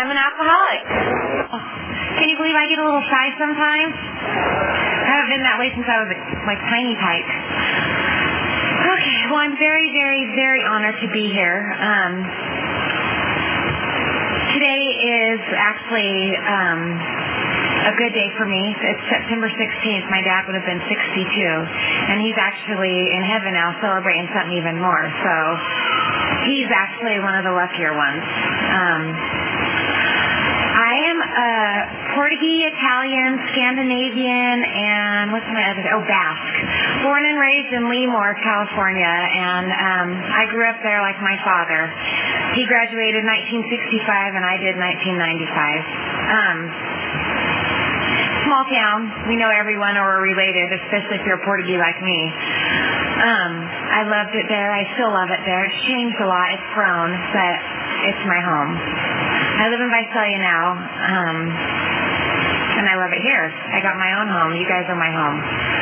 I'm an alcoholic. Can you believe I get a little shy sometimes? I haven't been that way since I was like tiny type. Okay, well, I'm very, very, very honored to be here. Today is actually a good day for me. It's September 16th. My dad would have been 62, and he's actually in heaven now celebrating something even more. So he's actually one of the luckier ones. I am a Portuguese, Italian, Scandinavian, and what's my other? Basque. Born and raised in Lemoore, California, and I grew up there like my father. He graduated 1965, and I did 1995. Small town. We know everyone or are related, especially if you're a Portuguese like me. I loved it there. I still love it there. It's changed a lot. It's grown, but it's my home. I live in Visalia now, and I love it here. I got my own home. You guys are my home.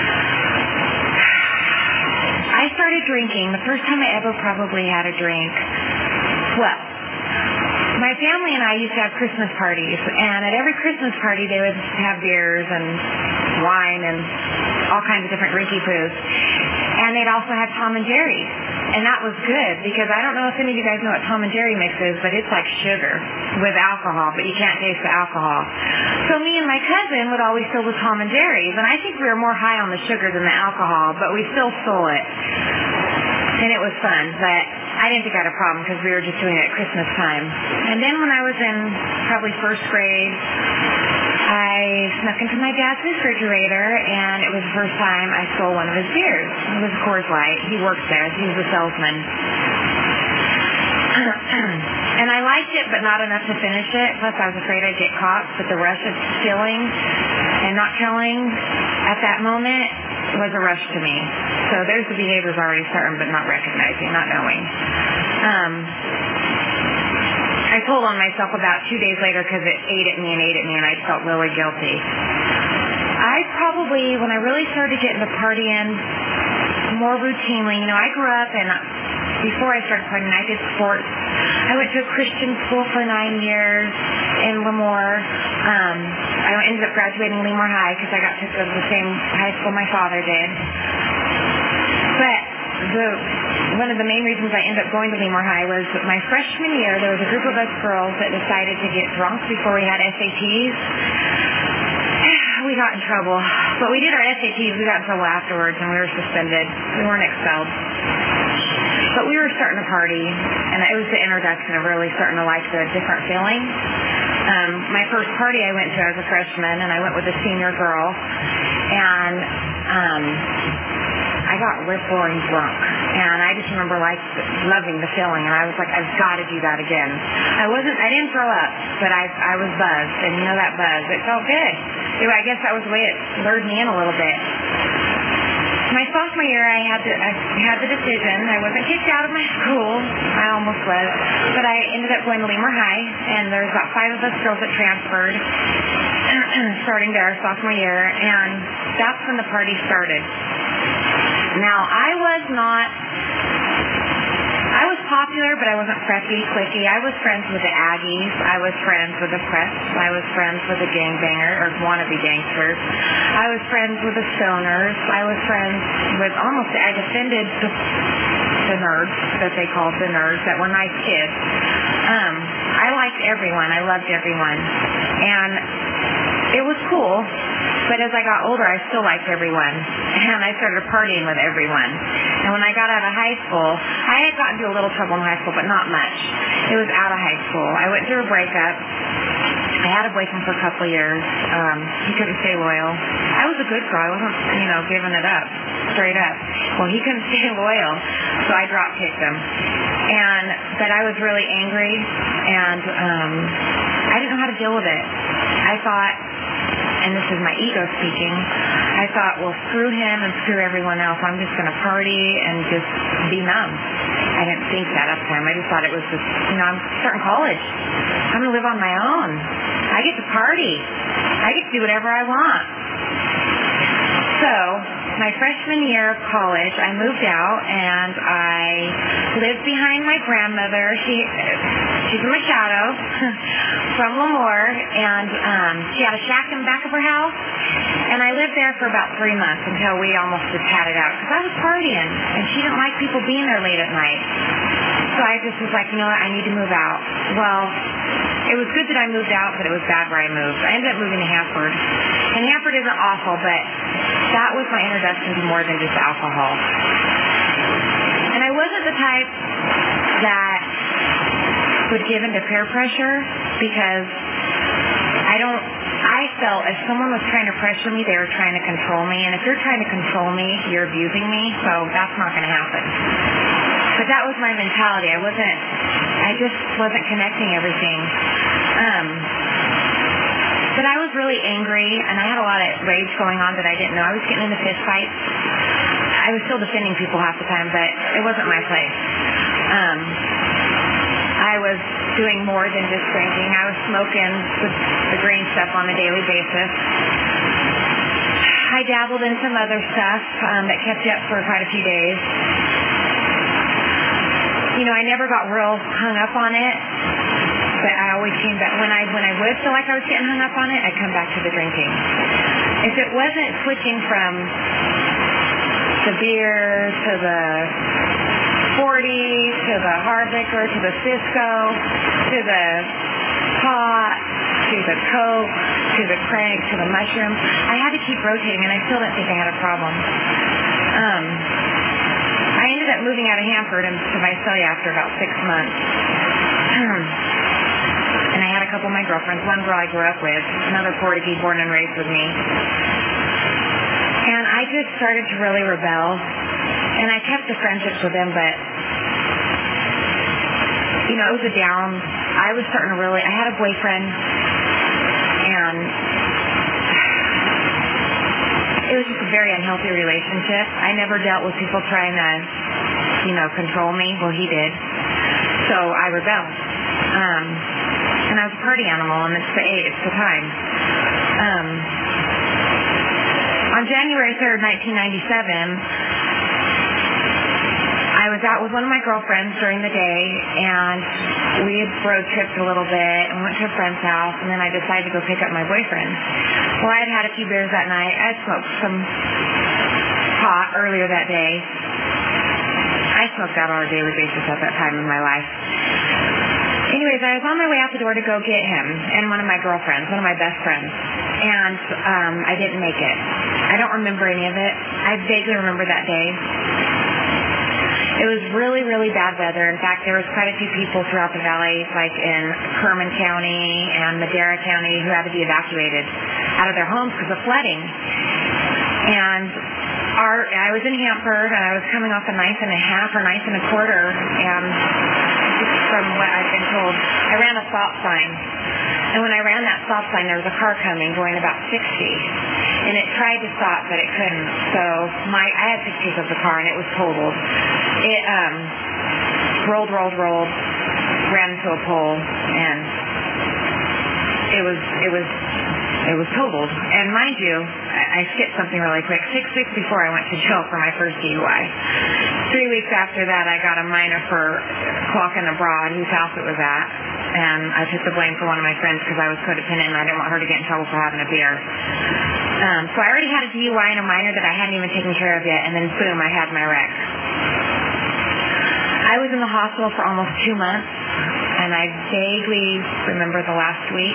I started drinking. The first time I ever probably had a drink, well, my family and I used to have Christmas parties, and at every Christmas party they would have beers and wine and all kinds of different drinky poos. And they'd also have Tom and Jerry. And that was good, because I don't know if any of you guys know what Tom and Jerry mix is, but it's like sugar with alcohol, but you can't taste the alcohol. So me and my cousin would always fill the Tom and Jerry's, and I think we were more high on the sugar than the alcohol, but we still stole it. And it was fun, but I didn't think I had a problem because we were just doing it at Christmas time. And then when I was in probably first grade, I snuck into my dad's refrigerator, and it was the first time I stole one of his beers. It was Coors Light. He worked there. He was a salesman. And I liked it, but not enough to finish it. Plus, I was afraid I'd get caught. But the rush of stealing and not telling at that moment was a rush to me. So there's the behaviors already starting, but not recognizing, not knowing. I told on myself about 2 days later because it ate at me, and I felt really guilty. I probably, when I really started getting to partying more routinely, I grew up, and before I started partying, I did sports. I went to a Christian school for 9 years in Lemoore. I ended up graduating Lemoore High because I got to go to the same high school my father did. But one of the main reasons I ended up going to Lemoore High was my freshman year, there was a group of us girls that decided to get drunk before we had SATs. We got in trouble. But we did our SATs. We got in trouble afterwards, and we were suspended. We weren't expelled. But we were starting to party, and it was the introduction of really starting to like the different feeling. My first party I went to as a freshman, and I went with a senior girl, and I got rip-roaring drunk. And I just remember loving the feeling, and I was like, I've got to do that again. I didn't throw up, but I was buzzed, and that buzz, it felt good. Anyway, I guess that was the way it lured me in a little bit. My sophomore year, I had the decision. I wasn't kicked out of my school. I almost was. But I ended up going to Lemoore High, and there was about 5 of us girls that transferred, starting there sophomore year, and that's when the party started. Now, I was popular, but I wasn't preppy, cliquey. I was friends with the Aggies. I was friends with the Preps. I was friends with the gangbanger, or wannabe gangsters. I was friends with the stoners. I was friends with I defended the nerds, that they called the nerds, that were nice kids. I liked everyone. I loved everyone. And it was cool. But as I got older, I still liked everyone. And I started partying with everyone. And when I got out of high school, I had gotten into a little trouble in high school, but not much. It was out of high school. I went through a breakup. I had a boyfriend for a couple of years. He couldn't stay loyal. I was a good girl. I wasn't, giving it up, straight up. Well, he couldn't stay loyal, so I drop-kicked him. But I was really angry, and I didn't know how to deal with it. I thought, and this is my ego speaking, I thought, well, screw him and screw everyone else. I'm just going to party and just be numb. I didn't think that at the time. I just thought it was just, I'm starting college. I'm going to live on my own. I get to party. I get to do whatever I want. So, my freshman year of college, I moved out, and I lived behind my grandmother. She She's a Machado from Lemoore, and she had a shack in the back of her house, and I lived there for about 3 months until we almost just had it out, because I was partying, and she didn't like people being there late at night. So I just was like, you know what, I need to move out. Well, it was good that I moved out, but it was bad where I moved. I ended up moving to Hanford. And Hanford isn't awful, but that was my introduction to more than just alcohol. And I wasn't the type that would give into peer pressure, because I felt if someone was trying to pressure me, they were trying to control me. And if you're trying to control me, you're abusing me, so that's not going to happen. But that was my mentality. I just wasn't connecting everything. But I was really angry, and I had a lot of rage going on that I didn't know. I was getting into fist fights. I was still defending people half the time, but it wasn't my place. I was doing more than just drinking. I was smoking the green stuff on a daily basis. I dabbled in some other stuff that kept you up for quite a few days. You know, I never got real hung up on it, but I always came back. When I would feel like I was getting hung up on it, I'd come back to the drinking. If it wasn't switching from the beer to the 40 to the hard liquor to the Cisco to the pot to the Coke to the crank to the mushroom, I had to keep rotating, and I still didn't think I had a problem. I ended up moving out of Hanford to Visalia after about 6 months. And I had a couple of my girlfriends. One girl I grew up with, another Portuguese born and raised with me. And I just started to really rebel. And I kept the friendships with them, but, you know, it was a down. I was starting to I had a boyfriend, and it was just a very unhealthy relationship. I never dealt with people trying to, you know, control me. Well, he did. So I rebelled. And I was a party animal, and it's the time. On January 3rd, 1997, I was out with one of my girlfriends during the day, and we had road tripped a little bit and went to a friend's house, and then I decided to go pick up my boyfriend. Well, I had had a few beers that night. I had smoked some pot earlier that day. I smoked out on a daily basis at that time in my life. Anyways, I was on my way out the door to go get him and one of my girlfriends, one of my best friends, and I didn't make it. I don't remember any of it. I vaguely remember that day. It was really, really bad weather. In fact, there was quite a few people throughout the valley, like in Kerman County and Madera County, who had to be evacuated out of their homes because of flooding. And I was in Hanford, and I was coming off a 9.5 or 9.25, and just from what I've been told, I ran a stop sign. And when I ran that stop sign, there was a car coming going about 60. And it tried to stop, but it couldn't. So I had pictures of the car, and it was totaled. It rolled, ran into a pole, and it was totaled. And mind you, I skipped something really quick. 6 weeks before I went to jail for my first DUI. 3 weeks after that, I got a minor for clocking abroad, whose house it was at. And I took the blame for one of my friends because I was codependent and I didn't want her to get in trouble for having a beer. So I already had a DUI and a minor that I hadn't even taken care of yet, and then boom, I had my wreck. I was in the hospital for almost 2 months, and I vaguely remember the last week.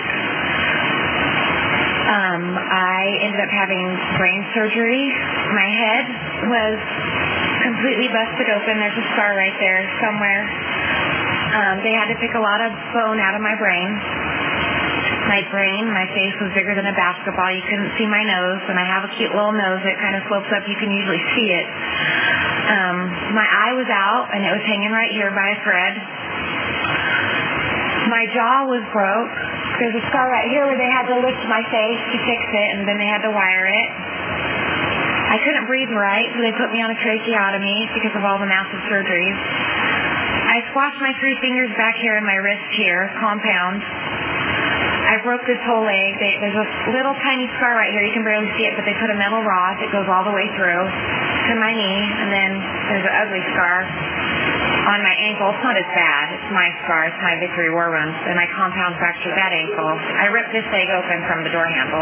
I ended up having brain surgery. My head was completely busted open. There's a scar right there somewhere. They had to pick a lot of bone out of my brain. My face was bigger than a basketball. You couldn't see my nose, and I have a cute little nose that kind of slopes up. You can usually see it. My eye was out, and it was hanging right here by a thread. My jaw was broke. There's a scar right here where they had to lift my face to fix it, and then they had to wire it. I couldn't breathe right, so they put me on a tracheotomy because of all the massive surgeries. I squashed my 3 fingers back here in my wrist here, compound. I broke this whole leg. There's a little tiny scar right here. You can barely see it, but they put a metal rod that goes all the way through to my knee, and then there's an ugly scar. on my ankle. It's not as bad. It's my scar. It's my Victory War wounds, and I compound fractured that ankle. I ripped this leg open from the door handle.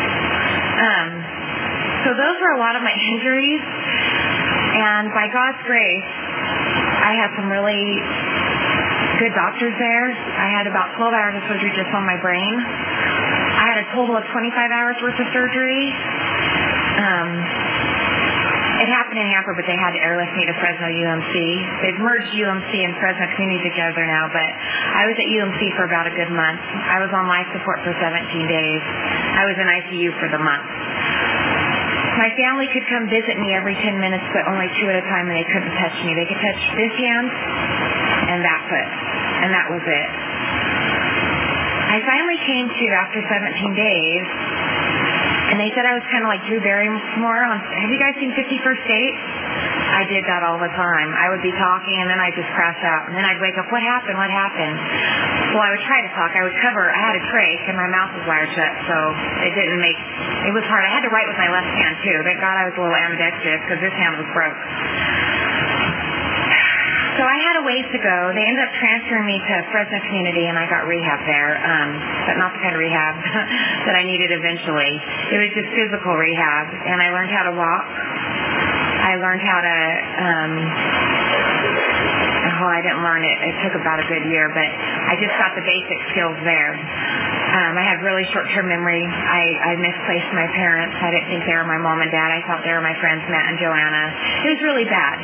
So those were a lot of my injuries, and by God's grace, I had some really good doctors there. I had about 12 hours of surgery just on my brain. I had a total of 25 hours worth of surgery. It happened in Hamper, but they had to airlift me to Fresno UMC. They've merged UMC and Fresno Community together now, but I was at UMC for about a good month. I was on life support for 17 days. I was in ICU for the month. My family could come visit me every 10 minutes, but only 2 at a time, and they couldn't touch me. They could touch this hand and that foot, and that was it. I finally came to after 17 days, and they said I was kind of like Drew Barrymore on, have you guys seen 50 First Dates? I did that all the time. I would be talking, and then I'd just crash out, and then I'd wake up, what happened? Well, I would try to talk. I had a trach, and my mouth was wired shut, so it was hard. I had to write with my left hand, too. Thank God I was a little ambidextrous, because this hand was broke. So I had a ways to go. They ended up transferring me to Fresno Community, and I got rehab there, but not the kind of rehab that I needed eventually. It was just physical rehab, and I learned how to walk. I learned how to, I didn't learn it. It took about a good year, but I just got the basic skills there. I had really short-term memory. I misplaced my parents. I didn't think they were my mom and dad. I thought they were my friends, Matt and Joanna. It was really bad.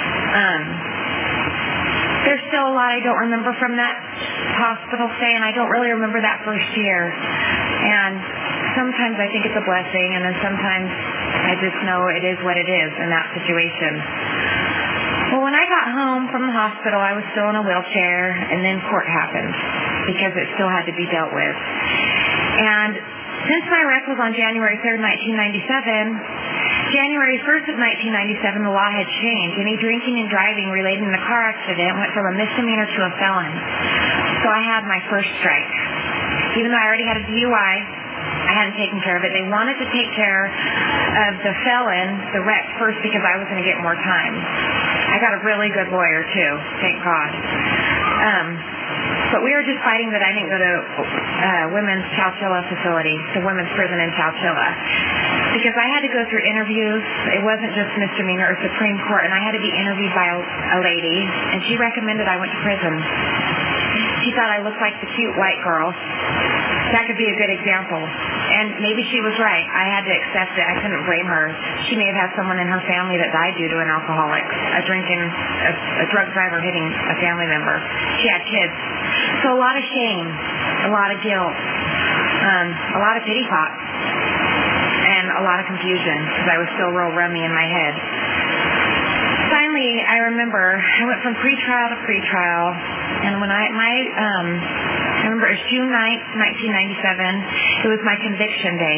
There's still a lot I don't remember from that hospital stay, and I don't really remember that first year. And sometimes I think it's a blessing, and then sometimes I just know it is what it is in that situation. Well, when I got home from the hospital, I was still in a wheelchair, and then court happened because it still had to be dealt with. And since my wreck was on January 3rd, 1997, January 1st of 1997, the law had changed. Any drinking and driving related in a car accident went from a misdemeanor to a felon. So I had my first strike. Even though I already had a DUI, I hadn't taken care of it. They wanted to take care of the felon, the wreck, first because I was going to get more time. I got a really good lawyer, too, thank God. But we were just fighting that I didn't go to women's Chowchilla facility, the women's prison in Chowchilla. Because I had to go through interviews. It wasn't just misdemeanor or Supreme Court, and I had to be interviewed by a lady, and she recommended I went to prison. She thought I looked like the cute white girl. That could be a good example. And maybe she was right. I had to accept it. I couldn't blame her. She may have had someone in her family that died due to an alcoholic, a drug driver hitting a family member. She had kids. So a lot of shame, a lot of guilt, a lot of pity thoughts, and a lot of confusion because I was still real rummy in my head. Finally, I remember I went from pretrial to pretrial, and when I remember it was June 9th, 1997. It was my conviction day,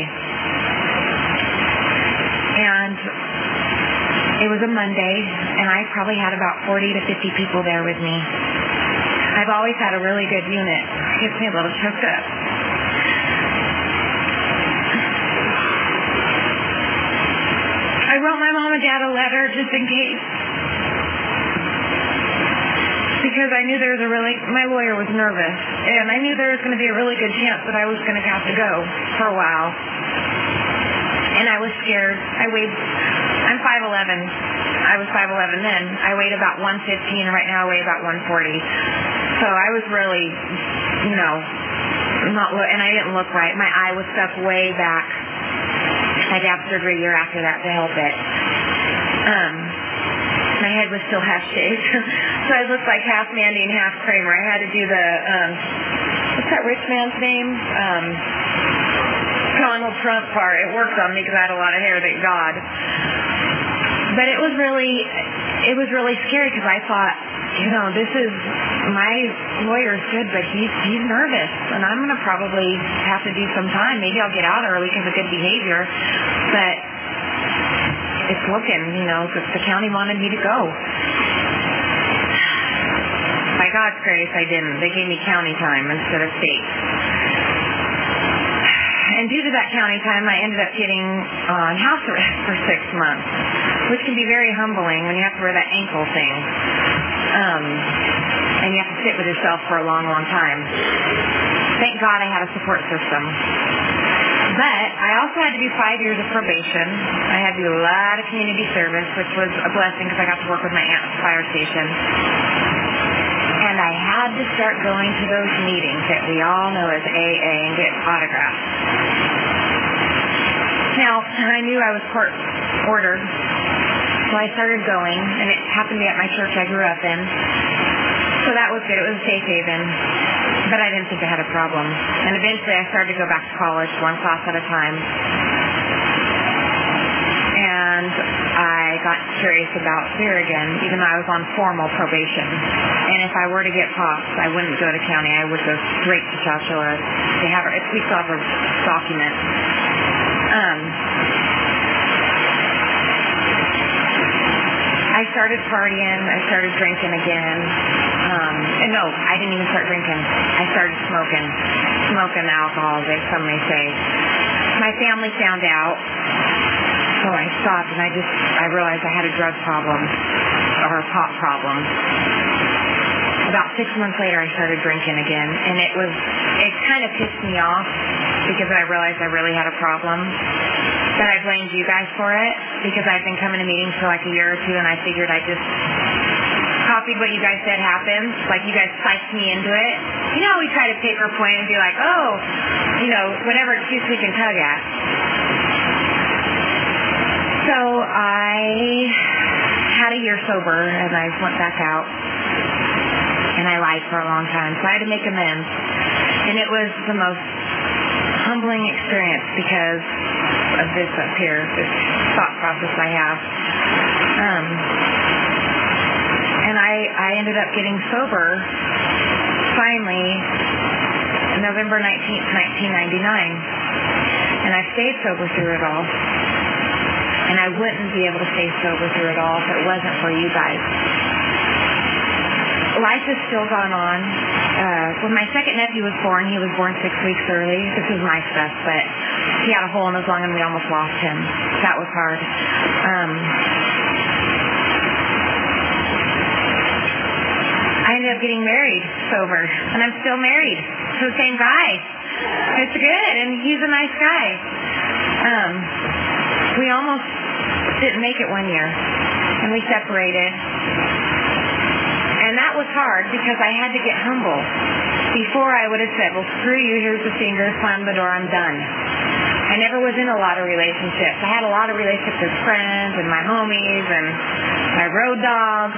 and it was a Monday, and I probably had about 40 to 50 people there with me. I've always had a really good unit. It gets me a little choked up. I wrote my mom and dad a letter just in case. Because I knew my lawyer was nervous, and I knew there was going to be a really good chance that I was going to have to go for a while. And I was scared. I'm 5'11". I was 5'11" then. I weighed about 115, and right now I weigh about 140. So I was really, and I didn't look right. My eye was stuck way back. I had to have surgery a year after that to help it. My head was still half shaved. So I looked like half Mandy and half Kramer. I had to do the, what's that rich man's name? Donald Trump part. It worked on me because I had a lot of hair, thank God. But it was really scary because I thought, this is, my lawyer's good, but he's nervous, and I'm going to probably have to do some time. Maybe I'll get out early because of good behavior, but it's looking, the county wanted me to go. By God's grace, I didn't. They gave me county time instead of state. And due to that county time, I ended up getting on house arrest for 6 months, which can be very humbling when you have to wear that ankle thing. And you have to sit with yourself for a long, long time. Thank God I had a support system. But I also had to do 5 years of probation. I had to do a lot of community service, which was a blessing because I got to work with my aunt at the fire station. And I had to start going to those meetings that we all know as AA and get autographs. Now, I knew I was court ordered, so I started going, and it happened to be at my church I grew up in. So that was good. It was a safe haven. But I didn't think I had a problem. And eventually I started to go back to college, one class at a time. And I got curious about fear again, even though I was on formal probation. And if I were to get popped, I wouldn't go to county. I would go straight to Chowchilla. We still have a document. I started partying. I started drinking again. No, I didn't even start drinking. I started smoking alcohol, as some may say. My family found out, so I stopped, and I realized I had a drug problem, or a pot problem. About 6 months later, I started drinking again, and it kind of pissed me off because I realized I really had a problem. But I blamed you guys for it because I've been coming to meetings for like a year or two, and I figured I just copied what you guys said happened. Like, you guys psyched me into it. You know, we try to paper point and be like, oh, whatever excuse we can tug at. So I had a year sober, and I went back out, and I lied for a long time. So I had to make amends. And it was the most humbling experience because of this up here, this thought process I have. And I ended up getting sober finally November 19th, 1999. And I stayed sober through it all. And I wouldn't be able to stay sober through it all if it wasn't for you guys. Life has still gone on. When my second nephew was born, he was born 6 weeks early. This is my stuff, but he had a hole in his lung and we almost lost him. That was hard. I ended up getting married sober, and I'm still married to the same guy. It's good, and he's a nice guy. We almost didn't make it 1 year, and we separated. And that was hard because I had to get humble. Before I would have said, well, screw you, here's the finger, slam the door, I'm done. I never was in a lot of relationships. I had a lot of relationships with friends and my homies and my road dog.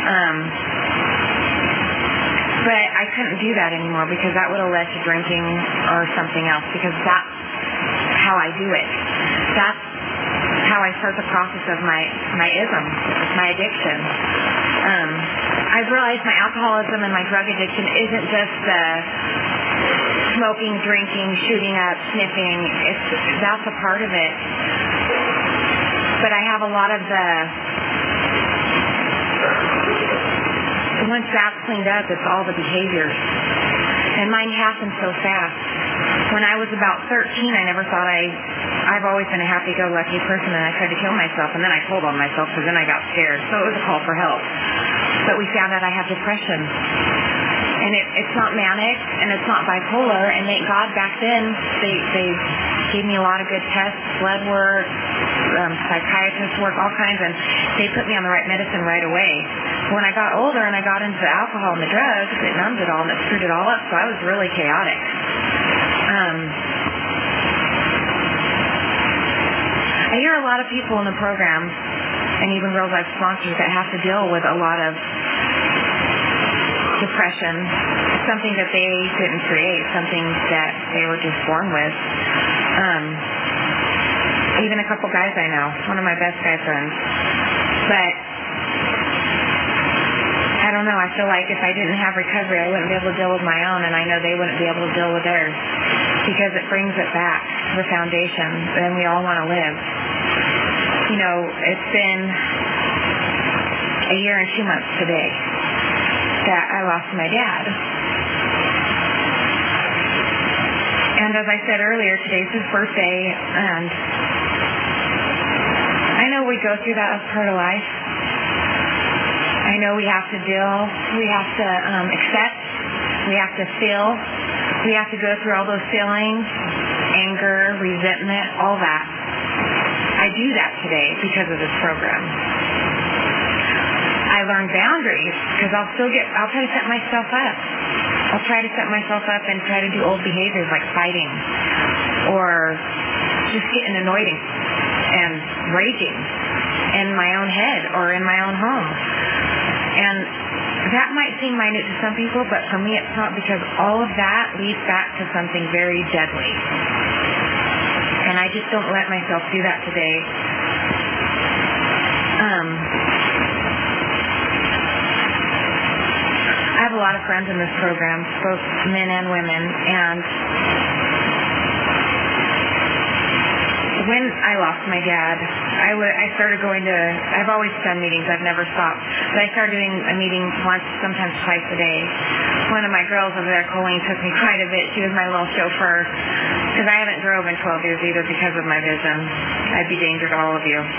But I couldn't do that anymore because that would have led to drinking or something else, because that's how I do it. That's how I start the process of my ism, my addiction. I've realized my alcoholism and my drug addiction isn't just smoking, drinking, shooting up, sniffing. That's a part of it. But I have a lot of once that's cleaned up, it's all the behaviors. And mine happened so fast. When I was about 13, I never thought I've always been a happy-go-lucky person, and I tried to kill myself, and then I told on myself, because then I got scared. So it was a call for help. But we found out I have depression. And it's not manic, and it's not bipolar, and thank God back then they gave me a lot of good tests, blood work, psychiatrist work, all kinds, and they put me on the right medicine right away. When I got older and I got into the alcohol and the drugs, it numbed it all and it screwed it all up, so I was really chaotic. I hear a lot of people in the program, and even girls I've sponsored, that have to deal with a lot of depression, something that they didn't create, something that they were just born with. Even a couple guys I know, one of my best guy friends. But I don't know, I feel like if I didn't have recovery, I wouldn't be able to deal with my own, and I know they wouldn't be able to deal with theirs, because it brings it back, the foundation, and we all want to live. You know, it's been a year and 2 months today that I lost my dad. And as I said earlier, today's his birthday, and I know we go through that as part of life. I know we have to deal, we have to accept, we have to feel, we have to go through all those feelings, anger, resentment, all that. I do that today because of this program. I learned boundaries because I'll try to set myself up. I'll try to set myself up and try to do old behaviors like fighting or just getting annoyed and raging in my own head or in my own home. And that might seem minute to some people, but for me it's not, because all of that leads back to something very deadly. And I just don't let myself do that today. I have a lot of friends in this program, both men and women, and when I lost my dad, I started going to, I've always done meetings, I've never stopped, but I started doing a meeting once, sometimes twice a day. One of my girls over there, Colleen, took me quite a bit. She was my little chauffeur, because I haven't drove in 12 years either because of my vision. I'd be danger to all of you.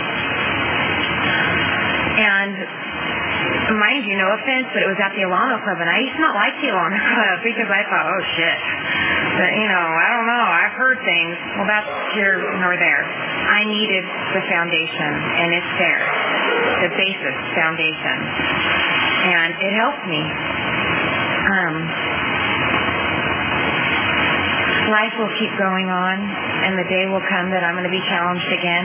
And mind you, no offense, but it was at the Alano Club, and I used to not like the Alano Club because I thought, oh shit, but I don't know, I've heard things. Well, that's here nor there. I needed the foundation, and it's there, the basis foundation, and it helped me. Life will keep going on, and the day will come that I'm going to be challenged again.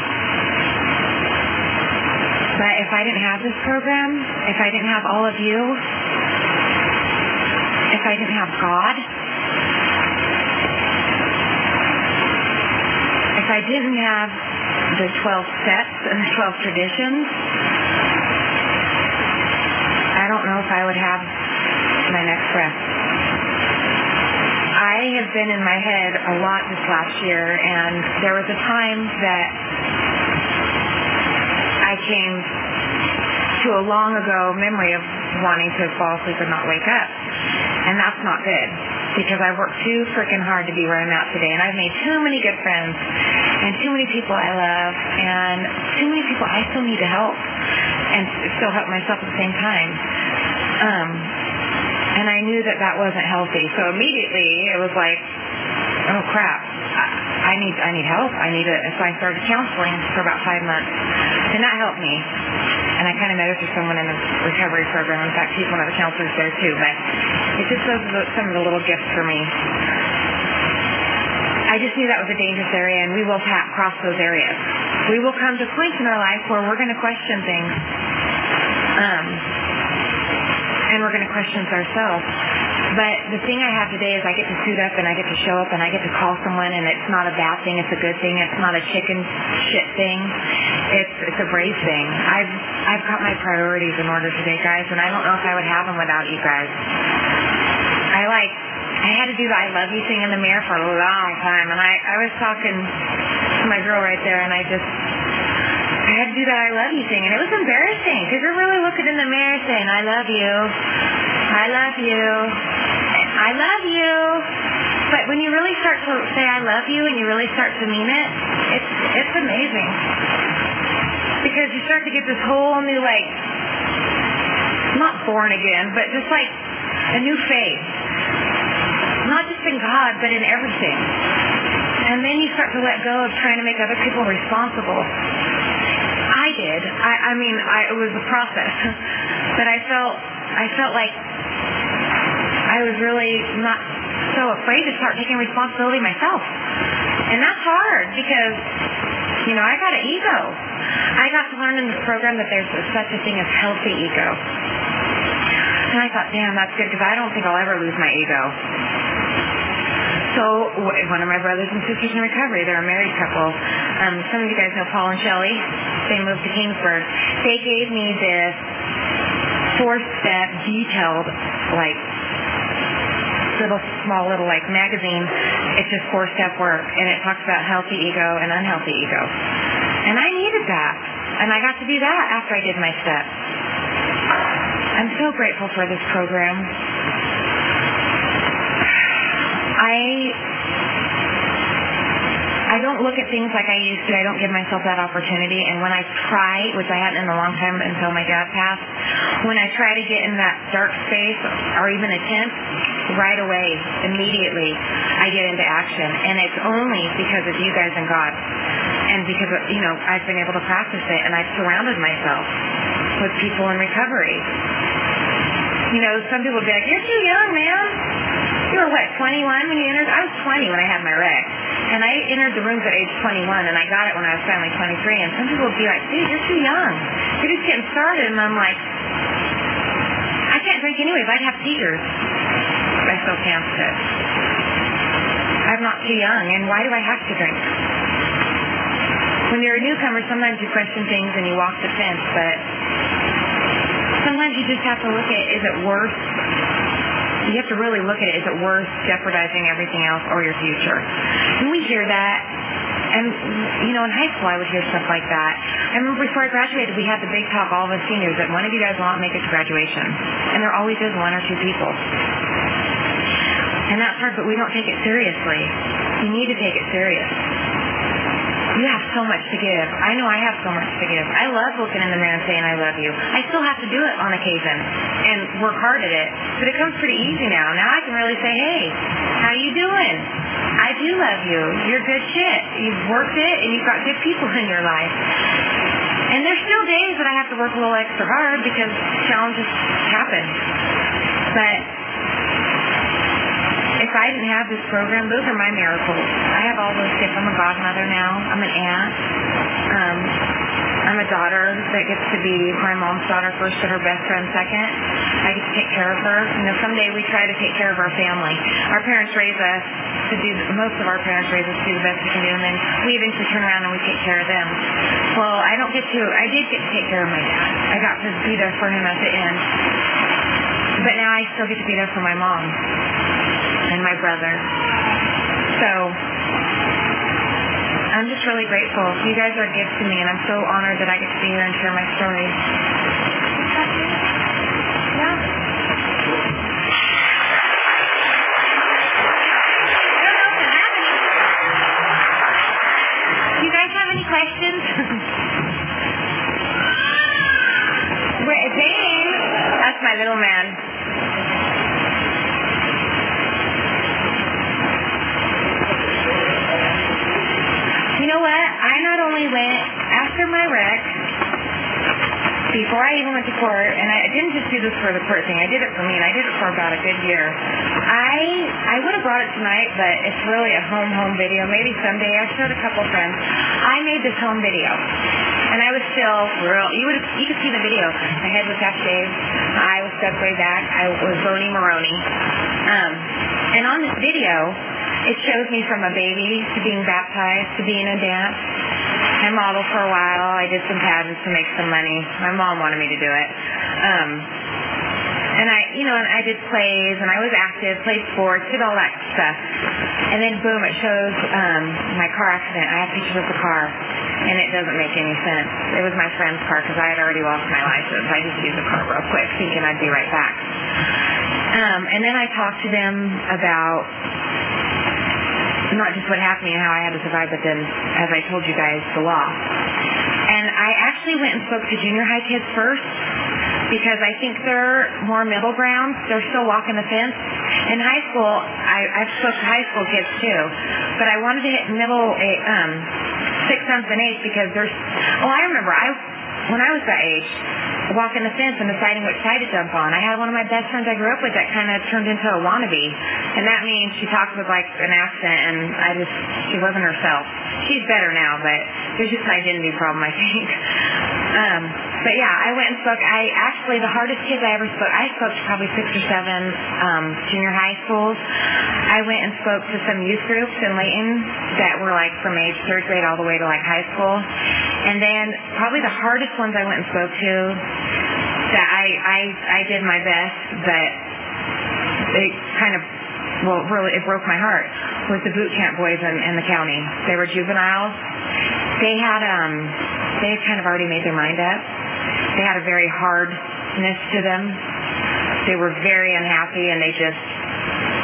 But if I didn't have this program, if I didn't have all of you, if I didn't have God, if I didn't have the 12 steps and the 12 traditions, I don't know if I would have my next breath. I have been in my head a lot this last year, and there was a time that I came to a long ago memory of wanting to fall asleep and not wake up. And that's not good, because I worked too freaking hard to be where I'm at today, and I've made too many good friends and too many people I love and too many people I still need to help and still help myself at the same time. And I knew that wasn't healthy. So immediately it was like, oh crap, I need help. So I started counseling for about 5 months, and that helped me. And I kind of met her through someone in the recovery program. In fact, he's one of the counselors there too. But it just was some of the little gifts for me. I just knew that was a dangerous area, and we will cross those areas. We will come to points in our life where we're going to question things. And we're going to question ourselves. But the thing I have today is I get to suit up, and I get to show up, and I get to call someone, and it's not a bad thing, it's a good thing. It's not a chicken shit thing. It's a brave thing. I've got my priorities in order today, guys, and I don't know if I would have them without you guys. I had to do the I love you thing in the mirror for a long time, and I was talking to my girl right there, and I had to do that I love you thing, and it was embarrassing, because you're really looking in the mirror saying, I love you, I love you, I love you. But when you really start to say I love you, and you really start to mean it, it's amazing. Because you start to get this whole new, not born again, but just a new faith. Not just in God, but in everything. And then you start to let go of trying to make other people responsible. I did. It was a process. But I felt like I was really not so afraid to start taking responsibility myself. And that's hard because, I got an ego. I got to learn in this program that there's such a thing as healthy ego. And I thought, damn, that's good, because I don't think I'll ever lose my ego. So one of my brothers and sisters in recovery, they're a married couple. Some of you guys know Paul and Shelley. They moved to Kingsburg. They gave me this 4-step detailed, small little magazine. It's just 4-step work, and it talks about healthy ego and unhealthy ego. And I needed that, and I got to do that after I did my steps. I'm so grateful for this program. I don't don't look at things like I used to. I don't give myself that opportunity. And when I try, which I hadn't in a long time until my dad passed, when I try to get in that dark space or even attempt, right away, immediately, I get into action. And it's only because of you guys and God. And because, I've been able to practice it, and I've surrounded myself with people in recovery. Some people would be like, you're too young, man. You were, 21 when you entered? I was 20 when I had my wreck. And I entered the rooms at age 21, and I got it when I was finally 23. And some people would be like, dude, you're too young. You're just getting started. And I'm like, I can't drink anyways. I'd have seizures. I still can't sit. I'm not too young, and why do I have to drink? When you're a newcomer, sometimes you question things and you walk the fence, but sometimes you just have to look at, is it worth, you have to really look at it, is it worth jeopardizing everything else or your future? And we hear that, and, in high school I would hear stuff like that. I remember before I graduated, we had the big talk, all of us seniors, that one of you guys will not make it to graduation. And there always is one or two people. And that's hard, but we don't take it seriously. You need to take it serious. You have so much to give. I know I have so much to give. I love looking in the mirror and saying I love you. I still have to do it on occasion and work hard at it. But it comes pretty easy now. Now I can really say, hey, how you doing? I do love you. You're good shit. You've worked it and you've got good people in your life. And there's still days that I have to work a little extra hard because challenges happen. But if I didn't have this program, those are my miracles. I have all those gifts. I'm a godmother now. I'm an aunt. I'm a daughter that gets to be my mom's daughter first to her best friend second. I get to take care of her. Someday we try to take care of our family. Our parents raise us to do, most of our parents raise us to do the best we can do, and then we eventually turn around and we take care of them. Well, I did get to take care of my dad. I got to be there for him at the end. But now I still get to be there for my mom and my brother. So I'm just really grateful. You guys are gifts to me, and I'm so honored that I get to be here and share my story. Yeah. I don't know if I have any. Do you guys have any questions? Wait, James. That's my little man. You know what? I not only went after my wreck, before I even went to court, and I didn't just do this for the court thing. I did it for me, and I did it for about a good year. I would have brought it tonight, but it's really a home video. Maybe someday. I showed a couple friends. I made this home video, and I was still real. You could see the video. My head was half shaved. My eye was stuck way back. I was Boney Maroney. And on this video, it shows me from a baby to being baptized to being a dance. I modeled for a while. I did some pageants to make some money. My mom wanted me to do it. And I did plays, and I was active, played sports, did all that stuff. And then boom, it shows my car accident. I have pictures of the car, and it doesn't make any sense. It was my friend's car because I had already lost my license. I just used the car real quick, thinking I'd be right back. And then I talked to them about not just what happened and how I had to survive, but then, as I told you guys, the law. And I actually went and spoke to junior high kids first because I think they're more middle ground. They're still walking the fence. In high school, I've spoke to high school kids too, but I wanted to hit middle, 6th, 7th, and 8th because I remember when I was that age, walking the fence and deciding which side to jump on. I had one of my best friends I grew up with that kind of turned into a wannabe. And that means she talked with like an accent, and she wasn't herself. She's better now, but there's just an identity problem, I think. But yeah, I went and spoke. The hardest kids I ever spoke, I spoke to probably 6 or 7 junior high schools. I went and spoke to some youth groups in Layton that were like from age 3rd grade all the way to like high school. And then probably the hardest ones I went and spoke to that I did my best, but it kind of, really, it broke my heart, was the boot camp boys in the county. They were juveniles. They had kind of already made their mind up. They had a very hardness to them. They were very unhappy, and they just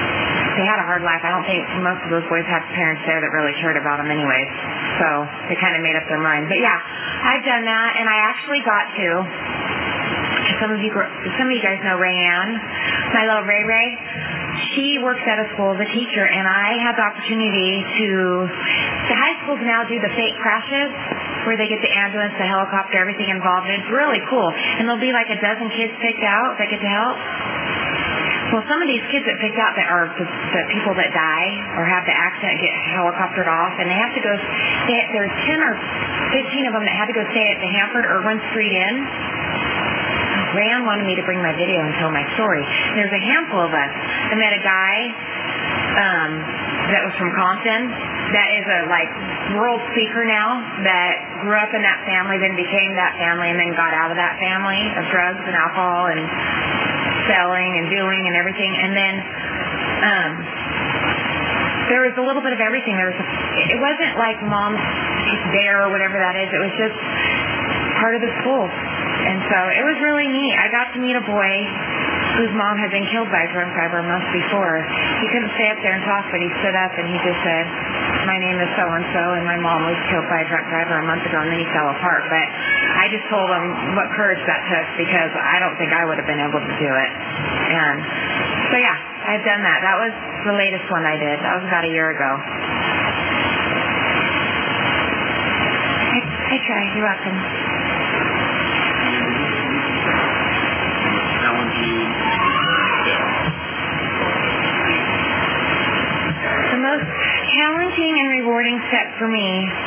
they had a hard life. I don't think most of those boys had parents there that really cared about them anyways. So they kind of made up their mind. But yeah, I've done that, and I actually got to. Some of you guys know Rayanne, my little Ray Ray. She works at a school as a teacher, and I had the opportunity to. The high schools now do the fake crashes, where they get the ambulance, the helicopter, everything involved. And it's really cool. And there'll be like a dozen kids picked out that get to help. Well, some of these kids that picked out that are the people that die or have the accident get helicoptered off, and they have to go. There's 10 or 15 of them that had to go stay at the Hanford Irwin Street Inn. Rayanne wanted me to bring my video and tell my story. There's a handful of us. I met a guy that was from Compton that is a world speaker now that grew up in that family, then became that family, and then got out of that family of drugs and alcohol and selling and doing and everything. And then there was a little bit of everything. It wasn't like Mom's There or whatever that is. It was just part of the school. And so it was really neat. I got to meet a boy whose mom had been killed by a drunk driver a month before. He couldn't stay up there and talk, but he stood up and he just said, "My name is so-and-so, and my mom was killed by a drunk driver a month ago," and then he fell apart. But I just told him what courage that took, because I don't think I would have been able to do it. And so, yeah, I've done that. That was the latest one I did. That was about a year ago. I try. You're welcome. The most challenging and rewarding step for me,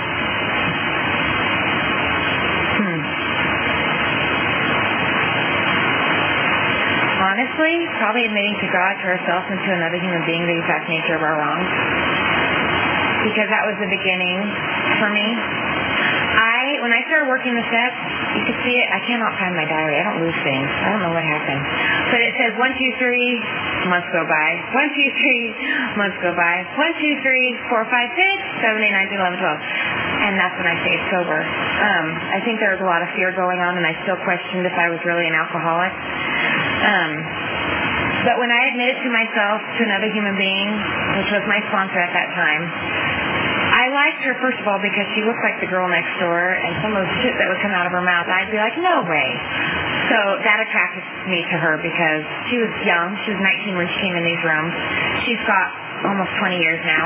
honestly, probably admitting to God, to ourselves, and to another human being the exact nature of our wrongs, because that was the beginning for me. When I started working the steps, you could see it. I cannot find my diary. I don't lose things. I don't know what happened. But it says 1, 2, 3, months go by. 1, 2, 3, months go by. 1, 2, 3, 4, 5, 6, 7, 8, 9, 10, 11, 12. And that's when I stayed sober. I think there was a lot of fear going on, and I still questioned if I was really an alcoholic. But when I admitted to myself, to another human being, which was my sponsor at that time, I liked her, first of all, because she looked like the girl next door, and some of the shit that would come out of her mouth, I'd be like, no way. So that attracted me to her, because she was young. She was 19 when she came in these rooms. She's got almost 20 years now.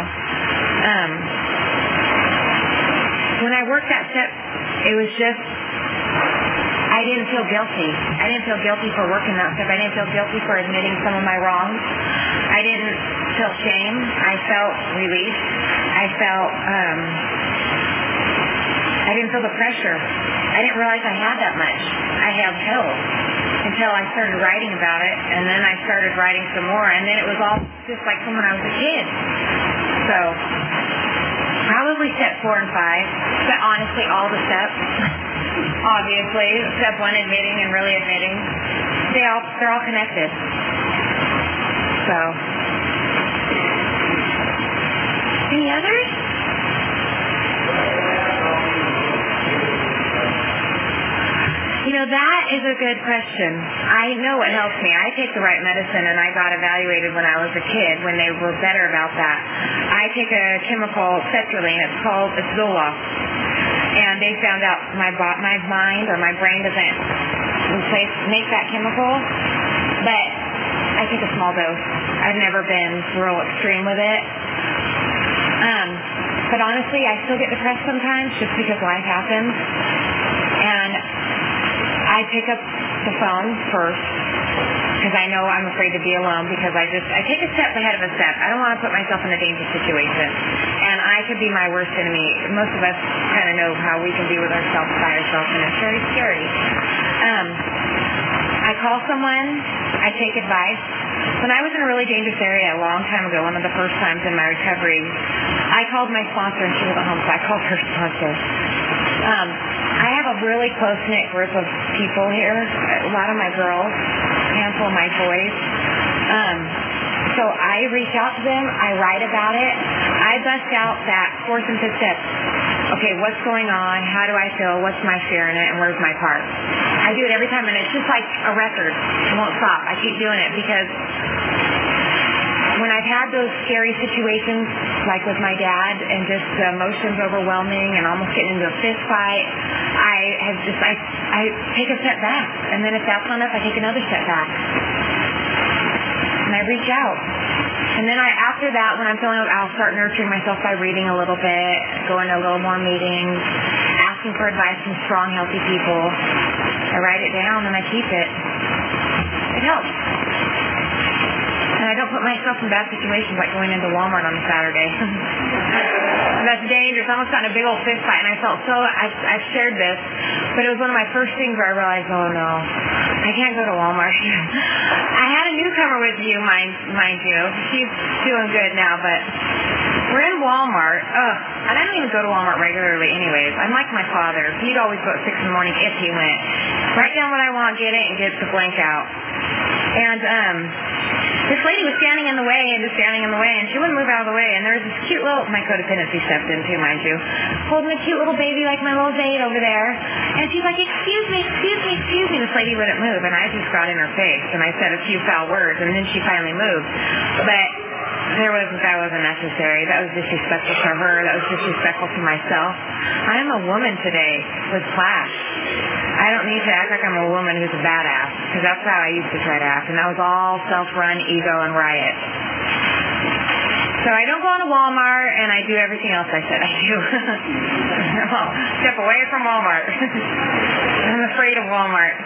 When I worked that step, it was just, I didn't feel guilty. I didn't feel guilty for working that step. I didn't feel guilty for admitting some of my wrongs. I didn't feel shame. I felt relief. I didn't feel the pressure. I didn't realize I had that much. I had pills until I started writing about it, and then I started writing some more, and then it was all just like from when I was a kid. So probably step 4 and 5, but honestly all the steps, obviously, step 1, admitting and really admitting, they're all connected. So any others? That is a good question. I know what helps me. I take the right medicine, and I got evaluated when I was a kid when they were better about that. I take a chemical, sertraline. It's Zoloft. And they found out my mind or my brain doesn't make that chemical, but I take a small dose. I've never been real extreme with it. But honestly, I still get depressed sometimes just because life happens. And I pick up the phone first because I know I'm afraid to be alone, because I take a step ahead of a step. I don't want to put myself in a dangerous situation. And I could be my worst enemy. Most of us kind of know how we can be with ourselves by ourselves, and it's very scary. I call someone. I take advice. When I was in a really dangerous area a long time ago, one of the first times in my recovery, I called my sponsor, and she wasn't home, so I called her sponsor. I have a really close-knit group of people here, a lot of my girls, a handful of my boys. So I reach out to them. I write about it. I bust out that 4th and 5th step. Okay, what's going on? How do I feel? What's my share in it? And where's my part? I do it every time, and it's just like a record. It won't stop. I keep doing it because when I've had those scary situations, like with my dad, and just the emotions overwhelming and almost getting into a fist fight, I take a step back. And then if that's not enough, I take another step back. And I reach out. And then after that, when I'm feeling, I'll start nurturing myself by reading a little bit, going to a little more meetings, asking for advice from strong, healthy people. I write it down and I keep it. It helps. And I don't put myself in bad situations like going into Walmart on a Saturday. That's dangerous. I almost got in a big old fist fight, and I felt I've shared this, but it was one of my first things where I realized, oh no, I can't go to Walmart. I had a newcomer with you, mind you. She's doing good now, but we're in Walmart. And I don't even go to Walmart regularly anyways. I'm like my father. He'd always go at 6 in the morning if he went. Write down what I want, get it, and get the blank out. And this lady was standing in the way, and she wouldn't move out of the way. And there was this cute little, my codependency stepped in too, mind you, holding a cute little baby like my little Zade over there. And she's like, excuse me. This lady wouldn't move, and I just got in her face, and I said a few foul words, and then she finally moved. But that wasn't necessary. That was disrespectful to her. That was disrespectful to myself. I am a woman today with class. I don't need to act like I'm a woman who's a badass, because that's how I used to try to act, and that was all self-run, ego, and riot. So I don't go into Walmart, and I do everything else I said I do. Step away from Walmart. I'm afraid of Walmart.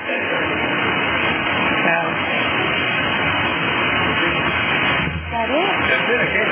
So. Is that it? That's it, okay.